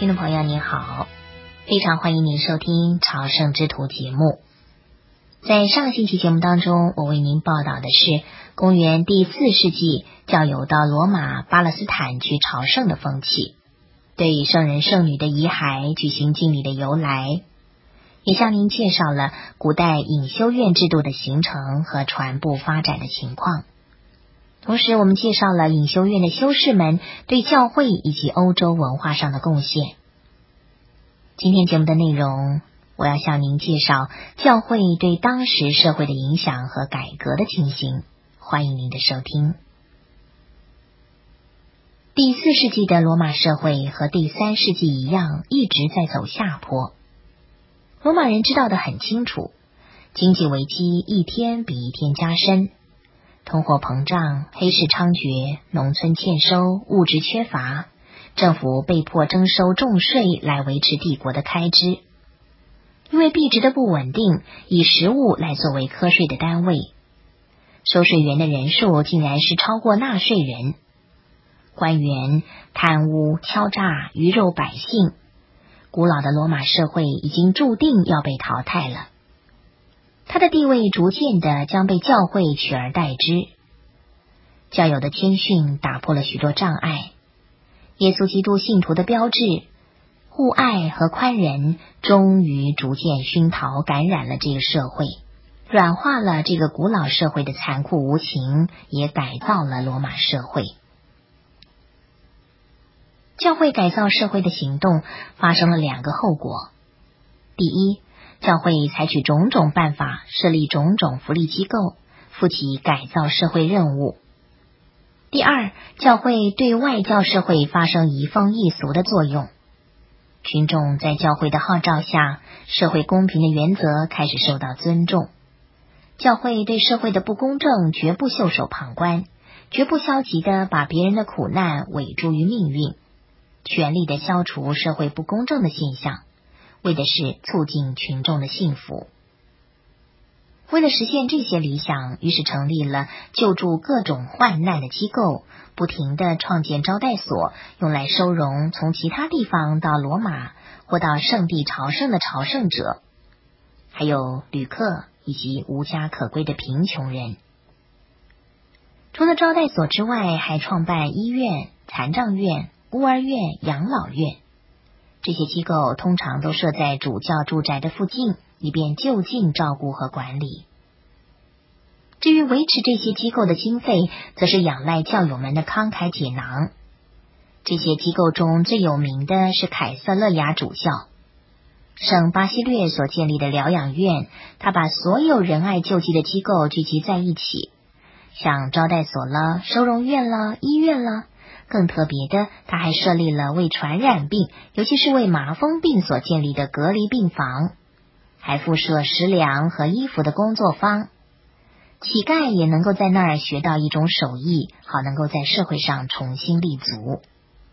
听众朋友您好，非常欢迎您收听朝圣之途节目。在上个星期节目当中，我为您报道的是公元第4世纪教友到罗马巴勒斯坦去朝圣的风气，对圣人圣女的遗骸举行敬礼的由来，也向您介绍了古代隐修院制度的形成和传播发展的情况。同时我们介绍了隐修院的修士们对教会以及欧洲文化上的贡献。今天节目的内容，我要向您介绍教会对当时社会的影响和改革的情形，欢迎您的收听。第4世纪的罗马社会和第3世纪一样，一直在走下坡。罗马人知道得很清楚，经济危机一天比一天加深，通货膨胀、黑市猖獗、农村欠收、物质缺乏，政府被迫征收重税来维持帝国的开支。因为币值的不稳定，以实物来作为课税的单位，收税员的人数竟然是超过纳税人。官员贪污、敲诈、鱼肉百姓，古老的罗马社会已经注定要被淘汰了。他的地位逐渐的将被教会取而代之。教友的谦逊打破了许多障碍，耶稣基督信徒的标志互爱和宽仁终于逐渐熏陶感染了这个社会，软化了这个古老社会的残酷无情，也改造了罗马社会。教会改造社会的行动发生了2个后果。第一，教会采取种种办法，设立种种福利机构，负起改造社会任务。第二，教会对外教社会发生移风易俗的作用。群众在教会的号召下，社会公平的原则开始受到尊重。教会对社会的不公正绝不袖手旁观，绝不消极地把别人的苦难委诸于命运，全力地消除社会不公正的现象，为的是促进群众的幸福。为了实现这些理想，于是成立了救助各种患难的机构，不停地创建招待所，用来收容从其他地方到罗马或到圣地朝圣的朝圣者，还有旅客以及无家可归的贫穷人。除了招待所之外，还创办医院、残障院、孤儿院、养老院。这些机构通常都设在主教住宅的附近，以便就近照顾和管理。至于维持这些机构的经费，则是仰赖教友们的慷慨解囊。这些机构中最有名的是凯瑟勒雅主教。圣巴西略所建立的疗养院，他把所有仁爱救济的机构聚集在一起，像招待所了、收容院了、医院了。更特别的，他还设立了为传染病，尤其是为麻风病所建立的隔离病房，还附设食粮和衣服的工作坊。乞丐也能够在那儿学到一种手艺，好能够在社会上重新立足。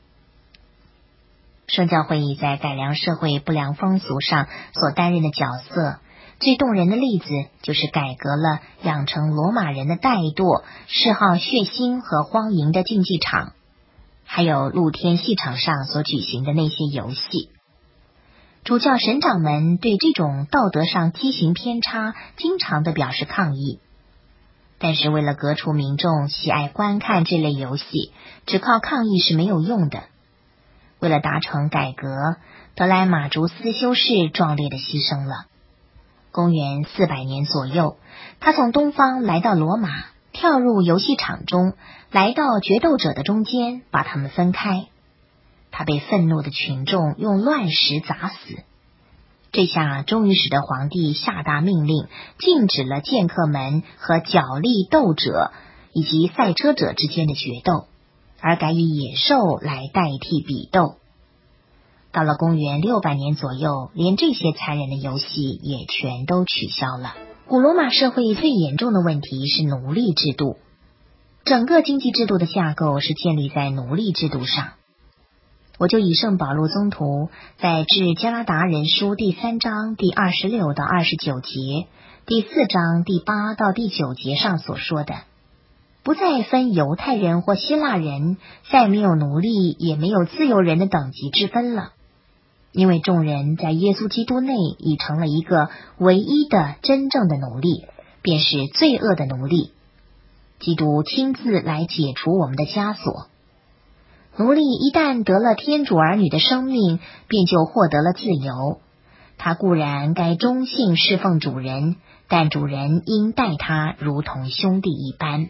圣教会在改良社会不良风俗上所担任的角色，最动人的例子就是改革了养成罗马人的怠惰、嗜好血腥和荒淫的竞技场，还有露天戏场上所举行的那些游戏。主教神长们对这种道德上畸形偏差经常地表示抗议，但是为了革除民众喜爱观看这类游戏，只靠抗议是没有用的。为了达成改革，德莱马竹斯修士壮烈地牺牲了。公元400年左右，他从东方来到罗马，跳入游戏场中，来到决斗者的中间，把他们分开。他被愤怒的群众用乱石砸死。这下终于使得皇帝下达命令，禁止了剑客们和角力斗者以及赛车者之间的决斗，而改以野兽来代替比斗。到了公元600年左右，连这些残忍的游戏也全都取消了。古罗马社会最严重的问题是奴隶制度，整个经济制度的架构是建立在奴隶制度上。我就以圣保禄宗徒在致加拉达人书第3章第26到29节，第4章第8到第9节上所说的，不再分犹太人或希腊人，再没有奴隶也没有自由人的等级之分了。 因为众人在耶稣基督内已成了一个唯一的真正的奴隶，便是罪恶的奴隶。基督亲自来解除我们的枷锁。奴隶一旦得了天主儿女的生命，便就获得了自由。他固然该忠信侍奉主人，但主人应待他如同兄弟一般。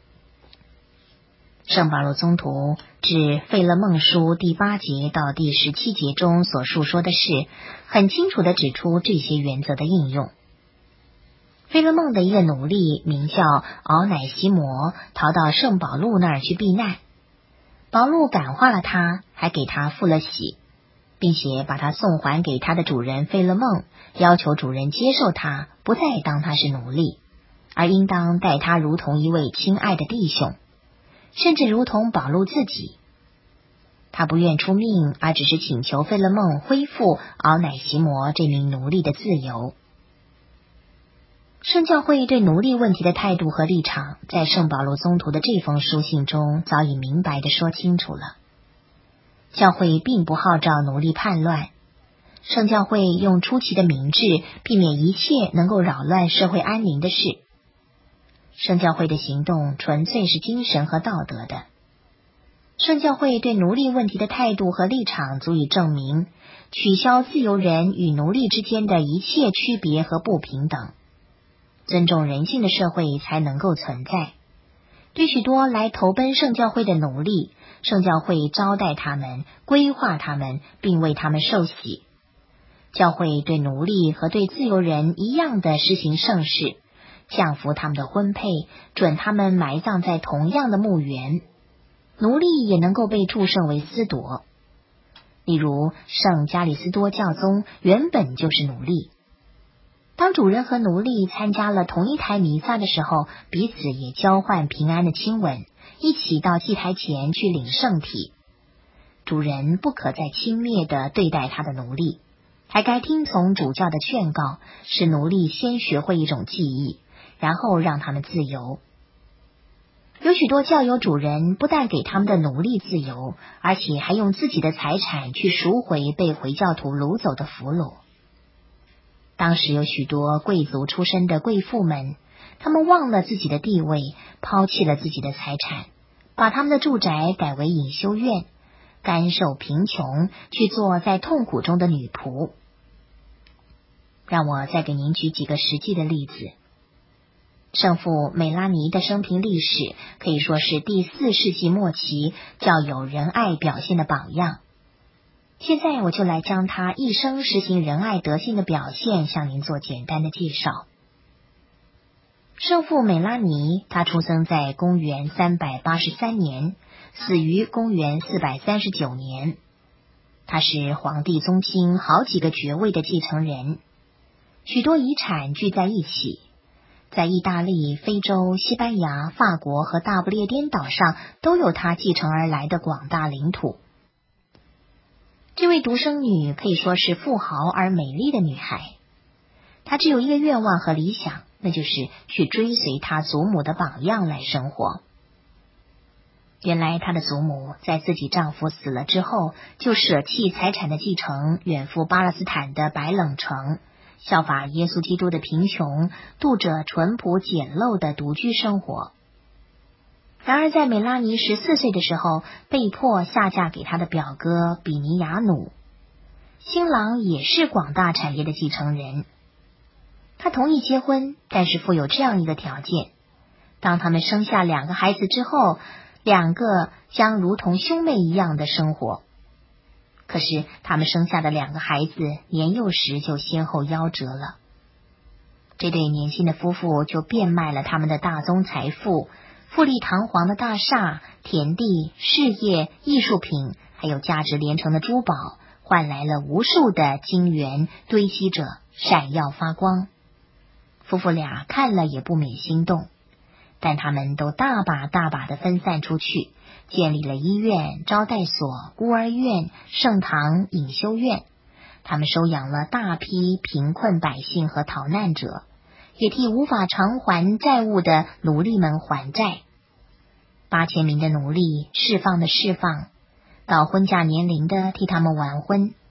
圣保罗宗徒至费勒孟书第8节到第17节中所述说的事，很清楚地指出这些原则的应用。费勒孟的一个奴隶名叫敖乃西摩，逃到圣保禄那儿去避难。保禄感化了他，还给他付了喜，并且把他送还给他的主人费勒孟，要求主人接受他，不再当他是奴隶，而应当待他如同一位亲爱的弟兄，甚至如同保禄自己。他不愿出命，而只是请求费勒孟恢复敖乃西摩这名奴隶的自由。圣教会对奴隶问题的态度和立场，在圣保罗宗徒的这封书信中早已明白地说清楚了。教会并不号召奴隶叛乱，圣教会用出奇的明智，避免一切能够扰乱社会安宁的事。圣教会的行动纯粹是精神和道德的。圣教会对奴隶问题的态度和立场足以证明，取消自由人与奴隶之间的一切区别和不平等，尊重人性的社会才能够存在。对许多来投奔圣教会的奴隶，圣教会招待他们，规划他们，并为他们受洗。教会对奴隶和对自由人一样的施行圣事，降服他们的婚配，准他们埋葬在同样的墓园。奴隶也能够被祝圣为司铎。例如，圣加里斯多教宗原本就是奴隶。当主人和奴隶参加了同一台弥撒的时候，彼此也交换平安的亲吻，一起到祭台前去领圣体。主人不可再轻蔑地对待他的奴隶，还该听从主教的劝告，使奴隶先学会一种技艺，然后让他们自由。有许多教友主人不但给他们的奴隶自由，而且还用自己的财产去赎回被回教徒掳走的俘虏。当时有许多贵族出身的贵妇们，他们忘了自己的地位，抛弃了自己的财产，把他们的住宅改为隐修院，甘受贫穷，去做在痛苦中的女仆。让我再给您举几个实际的例子。圣父美拉尼的生平历史可以说是第4世纪末期较有仁爱表现的榜样。现在我就来将他一生实行仁爱德性的表现向您做简单的介绍。圣父美拉尼，他出生在公元383年，死于公元439年。他是皇帝宗亲好几个爵位的继承人，许多遗产聚在一起，在意大利、非洲、西班牙、法国和大不列颠岛上都有他继承而来的广大领土。这位独生女可以说是富豪而美丽的女孩，她只有一个愿望和理想，那就是去追随她祖母的榜样来生活。原来她的祖母在自己丈夫死了之后，就舍弃财产的继承，远赴巴勒斯坦的白冷城，效法耶稣基督的贫穷，度着淳朴简陋的独居生活。然而在美拉尼14岁的时候，被迫下嫁给她的表哥比尼亚努，新郎也是广大产业的继承人。他同意结婚，但是附有这样一个条件：当他们生下2个孩子之后，2个将如同兄妹一样的生活。可是他们生下的2个孩子年幼时就先后夭折了。这对年轻的夫妇就变卖了他们的大宗财富，富丽堂皇的大厦、田地、事业、艺术品，还有价值连城的珠宝，换来了无数的金元堆积着，闪耀发光。夫妇俩看了也不免心动，但他们都大把大把的分散出去，建立了医院、招待所、孤儿院、圣堂、隐修院。他们收养了大批贫困百姓和逃难者，也替无法偿还债务的奴隶们还债。8000名的奴隶释放的释放，到婚嫁年龄的替他们完婚。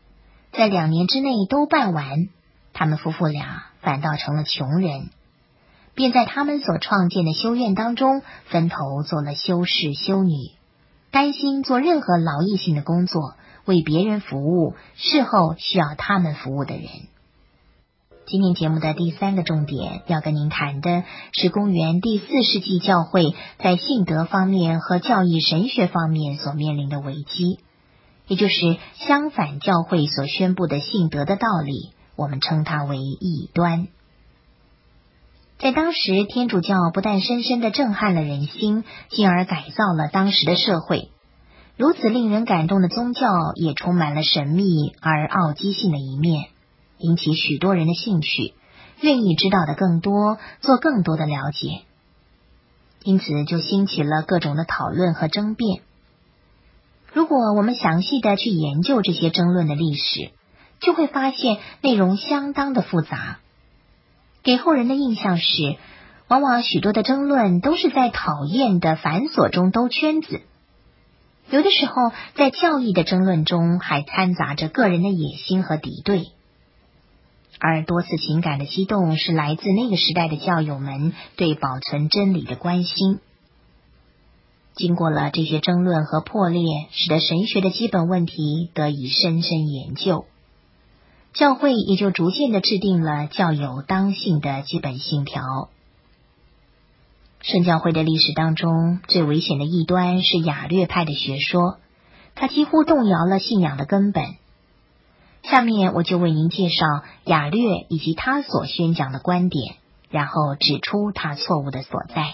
在2年之内都办完，他们夫妇俩反倒成了穷人，便在他们所创建的修院当中分头做了修士修女，甘心做任何劳役性的工作，为别人服务，事后需要他们服务的人。今天节目的第3个重点要跟您谈的是公元第4世纪教会在信德方面和教义神学方面所面临的危机，也就是相反教会所宣布的信德的道理，我们称它为异端。在当时，天主教不但深深地震撼了人心，进而改造了当时的社会。如此令人感动的宗教也充满了神秘而傲基性的一面，引起许多人的兴趣，愿意知道的更多，做更多的了解。因此就兴起了各种的讨论和争辩。如果我们详细的去研究这些争论的历史，就会发现内容相当的复杂。给后人的印象是，往往许多的争论都是在讨厌的繁琐中兜圈子，有的时候在教义的争论中还掺杂着个人的野心和敌对，而多次情感的激动是来自那个时代的教友们对保存真理的关心。经过了这些争论和破裂，使得神学的基本问题得以深深研究，教会也就逐渐地制定了教友当信的基本信条。圣教会的历史当中，最危险的异端是雅略派的学说，它几乎动摇了信仰的根本。下面我就为您介绍雅略以及他所宣讲的观点，然后指出他错误的所在。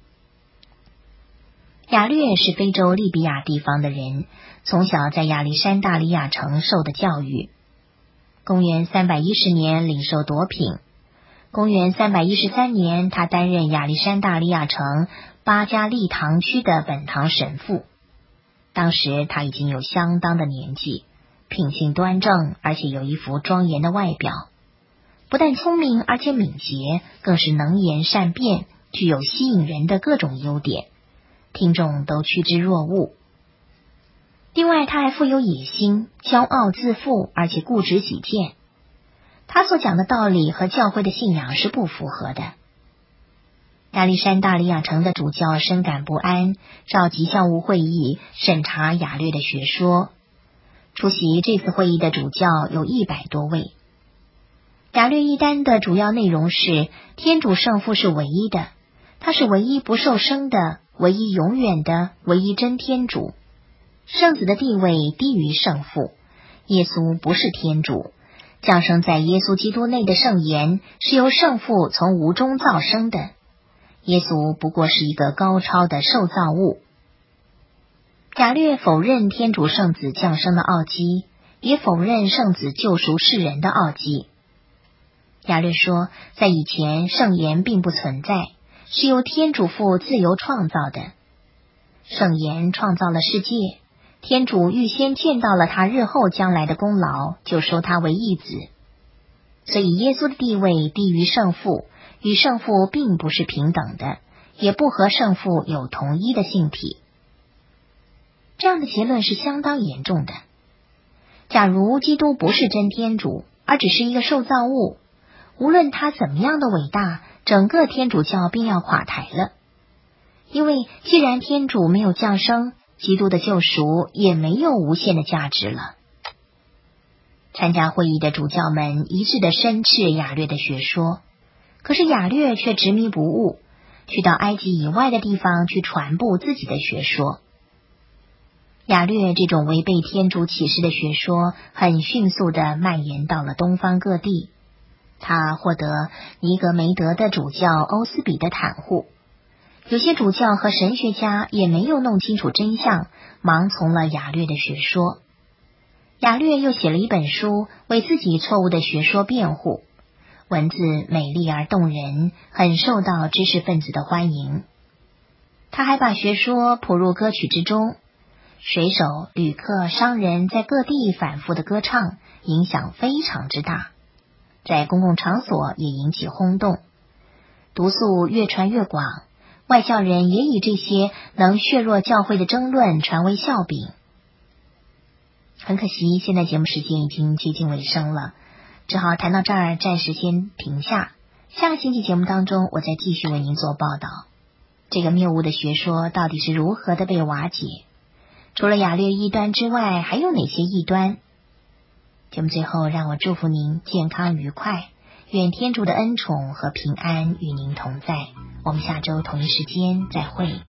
雅略是非洲利比亚地方的人，从小在亚历山大利亚城受的教育。公元310年领受铎品，公元313年他担任亚历山大利亚城巴加利堂区的本堂神父。当时他已经有相当的年纪，品性端正，而且有一副庄严的外表，不但聪明而且敏捷，更是能言善辩，具有吸引人的各种优点，听众都趋之若鹜。另外他还富有野心，骄傲自负，而且固执己见。他所讲的道理和教会的信仰是不符合的。亚历山大利亚城的主教深感不安，召集校务会议审查雅略的学说。出席这次会议的主教有100多位。雅略异端的主要内容是，天主圣父是唯一的，他是唯一不受生的，唯一永远的，唯一真天主。圣子的地位低于圣父，耶稣不是天主，降生在耶稣基督内的圣言是由圣父从无中造生的，耶稣不过是一个高超的受造物。雅略否认天主圣子降生的奥迹，也否认圣子救赎世人的奥迹。雅略说，在以前圣言并不存在，是由天主父自由创造的。圣言创造了世界，天主预先见到了他日后将来的功劳，就收他为义子。所以耶稣的地位低于圣父，与圣父并不是平等的，也不和圣父有同一的性体。这样的结论是相当严重的。假如基督不是真天主，而只是一个受造物，无论他怎么样的伟大，整个天主教便要垮台了。因为既然天主没有降生，基督的救赎也没有无限的价值了。参加会议的主教们一致的申斥雅略的学说，可是雅略却执迷不悟，去到埃及以外的地方去传播自己的学说。雅略这种违背天主启示的学说很迅速地蔓延到了东方各地，他获得尼格梅德的主教欧斯比的袒护。有些主教和神学家也没有弄清楚真相，盲从了雅略的学说。雅略又写了一本书，为自己错误的学说辩护，文字美丽而动人，很受到知识分子的欢迎。他还把学说谱入歌曲之中，水手、旅客、商人在各地反复的歌唱，影响非常之大，在公共场所也引起轰动。毒素越传越广，外教人也以这些能削弱教会的争论传为笑柄。 很可惜，现在节目时间已经接近尾声了，只好谈到这儿，暂时先停下。下个星期节目当中，我再继续为您做报道。这个谬误的学说到底是如何的被瓦解？除了雅略异端之外，还有哪些异端？节目最后，让我祝福您健康愉快，愿天主的恩宠和平安与您同在。我们下周同一时间再会。